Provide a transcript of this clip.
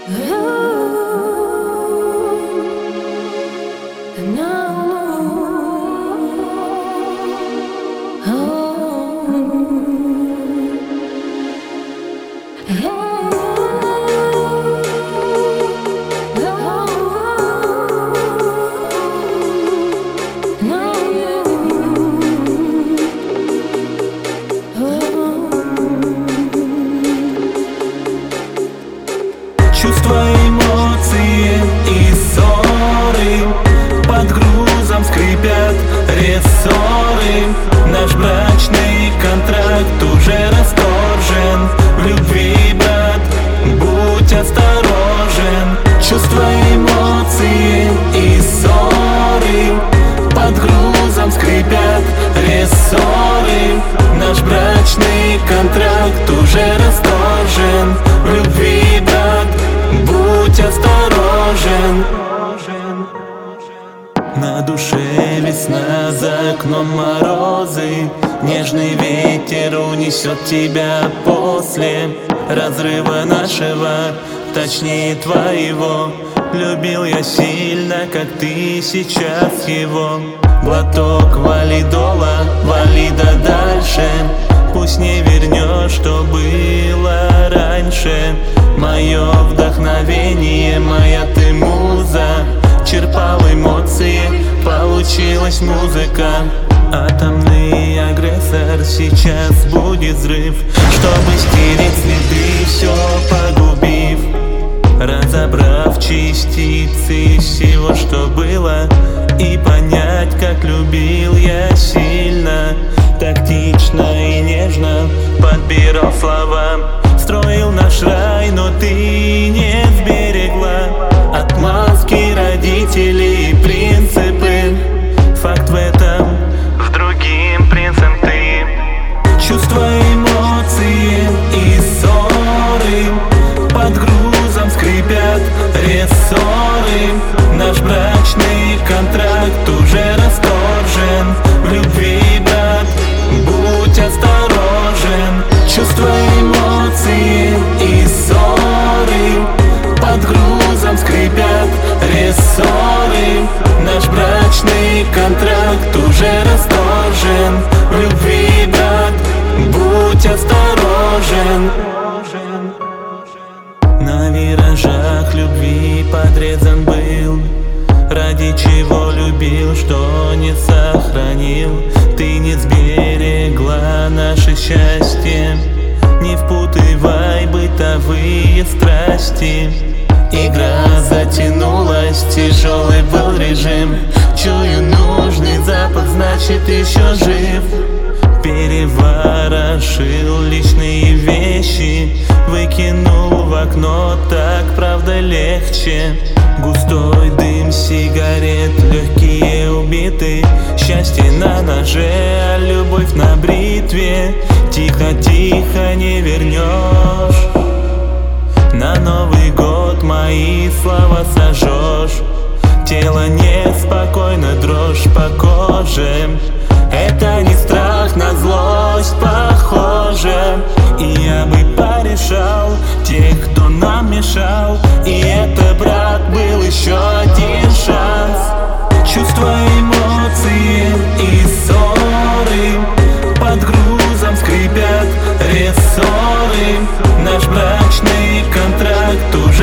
Чувства, эмоции и ссоры под грузом скрипят рессоры. Наш брачный контракт уже расторжен. В любви, брат, будь осторожен. Чувства, эмоции и ссоры под грузом скрипят рессоры. Наш брачный контракт уже расторжен. В любви, брат, будь осторожен. На душе весна, за окном морозы. Нежный ветер унесет тебя после разрыва нашего, точнее твоего. Любил я сильно, как ты сейчас его. Глоток валидола, вали да дальше. Пусть не вернешь, что было раньше. Мое вдохновение, моя ты муза. Черпал эмоции, получилась музыка. Атомный агрессор, сейчас будет взрыв, чтобы стереть следы, все погубив. Разобрав частицы всего, что было, и понять, как любил я сильно. Тактично и нежно подбирал слова. Строил наш рай, но ты не сберегла отмазки родителей и принципы. Факт в этом, с другим принцем ты. Чувства, эмоции и ссоры под грузом скрипят рессоры. Наш брачный контракт уже расторжен. В любви, брат, будь осторожен. Чувства, эмоции и ссоры под грузом скрипят рессоры. Наш брачный контракт уже расторжен. В любви, брат, будь осторожен. На виражах любви подрезан был. Ради чего любил, что не сохранил. Ты не сберегла наше счастье. Не впутывай бытовые страсти. Игра затянулась, тяжелый был режим. Чую нужный запах, значит еще жив. Переворошил личные вещи, выкинул в окно, так правда легче. Густой дым сигарет, легкие убиты. Счастье на ноже, а любовь на бритве. Тихо-тихо не вернешь. На Новый год мои слова сожжешь. Тело неспокойно, дрожь по коже. Это не страх, на злость похоже. И я бы порешал тех, кто нам мешал. И это, брат, был еще один шанс. Чувства, эмоции и ссоры под грузом скрипят рессоры. Наш брачный контракт уже